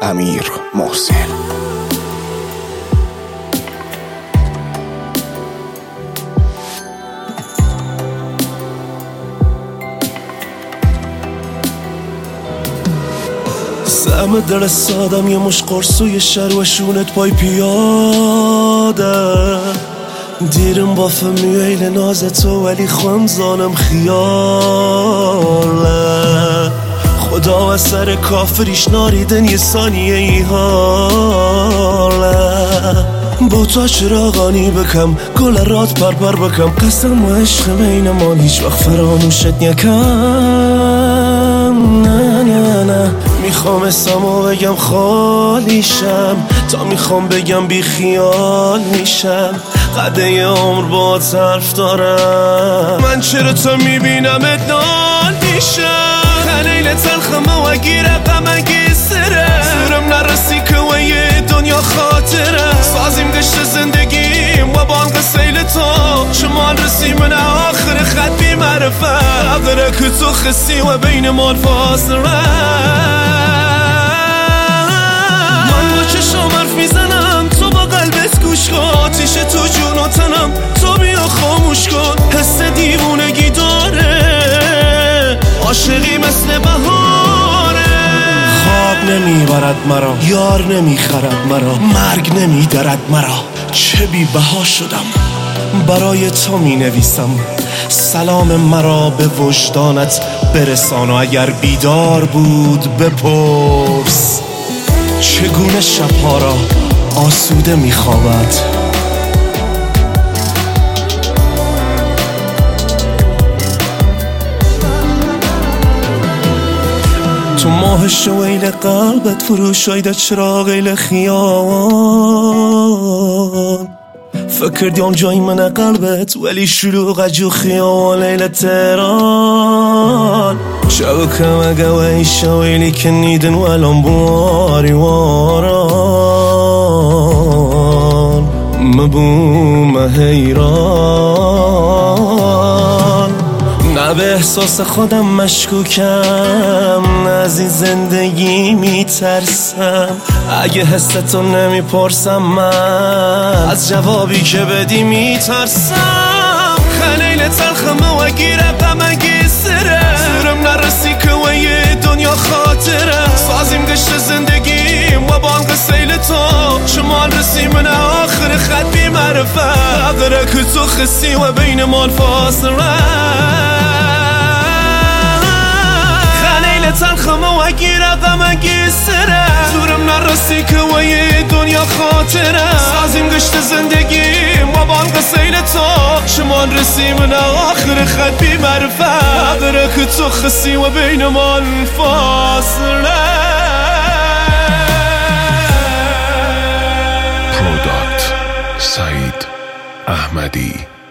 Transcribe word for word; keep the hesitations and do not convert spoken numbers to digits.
امیر محسن. سهم دل سادم یه مش قرص و یه شر و شونت پای پیاده دیرم با فمیل ناز تو ولی خون زانم خیاله خدا و سر کافریش ناریدن یه ثانیه ای حاله با تا چراغانی بکم گل رات پر پر بکم قسم و عشق بین ما هیچ وقت فراموشت نکم. نه نه نه میخوام اسمو بگم خالیشم تا میخوام بگم بی خیال میشم قده عمر با طرف دارم من چرا تو میبینم ادنال میشم خلیل تلخمه و گیره غمگی سره سورم نرسی که و یه دنیا خاطره سازیم گشت زندگیم و بانق سیل تو شمال رسی من آخر خط بی معرفه اقره که تو خسی و بین مال فاصله من با چشم حرف میزنم تو با قلبت گوش کن آتیش تو جون و تنم تو بیا خاموش کن حس دیوونگی داره عاشقی مثل بهاره خواب نمیبرد مرا یار نمیخرد مرا مرگ نمیدرد مرا چه بی بها شدم برای تو می نویسم سلام مرا به وجدانت برسان و اگر بیدار بود بپرس چگونه شبها را آسوده می خوابد. تو ماه شویل قلبت فروش آیده چراغ ایل خیال فکر دیام جای من قلبت ولی شلوغ جو خیال ایل تهران شو کم قوی شویلی که نیدن ولم بواری واران مبوم حیران نه به احساس خودم مشکوکم نه از این زندگی میترسم اگه حستو نمیپرسم من از جوابی که بدی میترسم خلیل تلخمه و گیره غمگی سره سورم نرسی که و یه دنیا خاطره سازیم گشت زندگیم و بانق سیل تو شمال رسی من آخر خط بی معرفه اقره که تو خسی و بین مال فاصله تلخمه و گیره غمگی سره زورم نرسی که و یه دنیا خاطره سازیم گشت زندگیم و بانق سیل تو شمال رسی من آخر خط بی معرفه اقره که تو خسی و بین مال فاصله. پروداکت سعید احمدی.